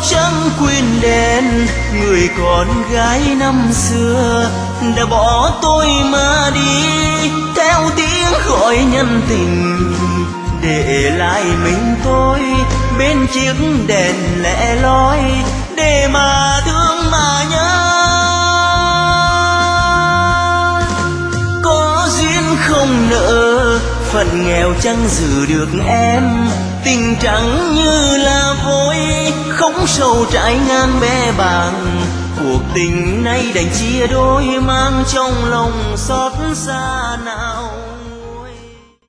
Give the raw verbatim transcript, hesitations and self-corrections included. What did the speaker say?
chẳng quên đèn người con gái năm xưa đã bỏ tôi mà đi theo tiếng gọi nhân tình, để lại mình tôi bên chiếc đèn lẻ loi để mà thương mà nhớ. Có duyên không nợ phận nghèo chẳng giữ được em, tình trắng như là vôi không sầu trải ngàn bé bàng, cuộc tình nay đành chia đôi mang trong lòng xót xa nào.